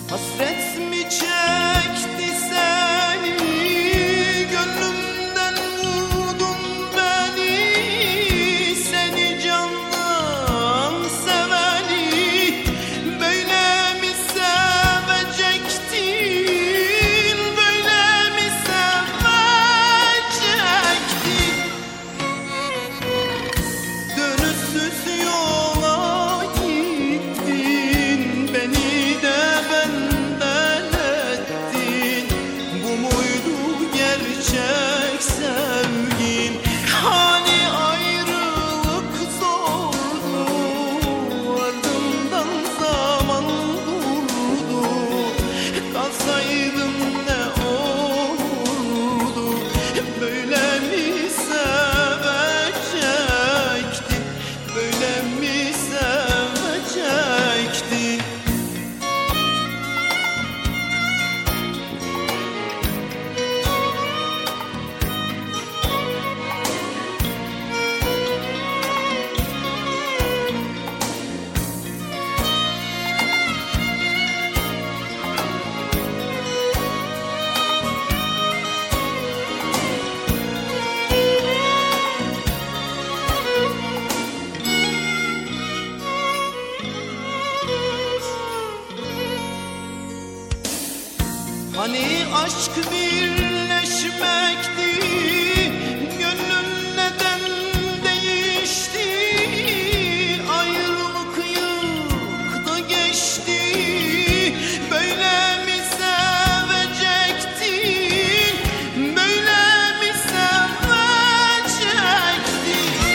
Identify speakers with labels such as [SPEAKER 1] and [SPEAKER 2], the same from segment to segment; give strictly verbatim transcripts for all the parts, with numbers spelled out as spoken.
[SPEAKER 1] Hasret mi çekti seni, gönlümden vurdun beni, seni candan seveni. Böyle mi sevecektin, böyle mi sevecektin? Dönüşsüz yola gittin, beni de benden ettin. Bu muydu gerçek sevgin? Hani ayrılık zordu, ardından zaman durdu. Kalsaydın ne olurdu? Böyle mi sevecektin, böyle mi sevecektin? Hani aşk birleşmekti, gönlün neden değişti? Ayrılık yıktı geçti, böyle mi sevecektin, böyle mi sevecektin?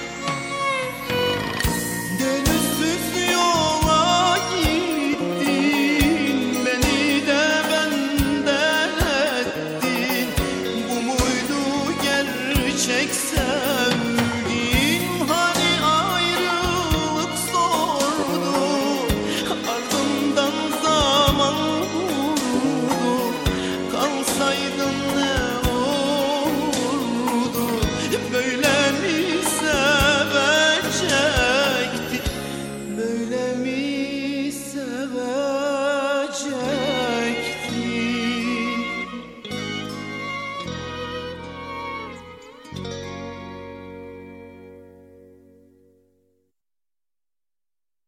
[SPEAKER 1] Dönüşsüz yola gittin, beni de benden ettin. Bu muydu gerçek sevgin? Hani ayrılık zordu, ardından zaman vurdu. Kalsaydın ne olurdu? Böyle mi sevecektin, böyle mi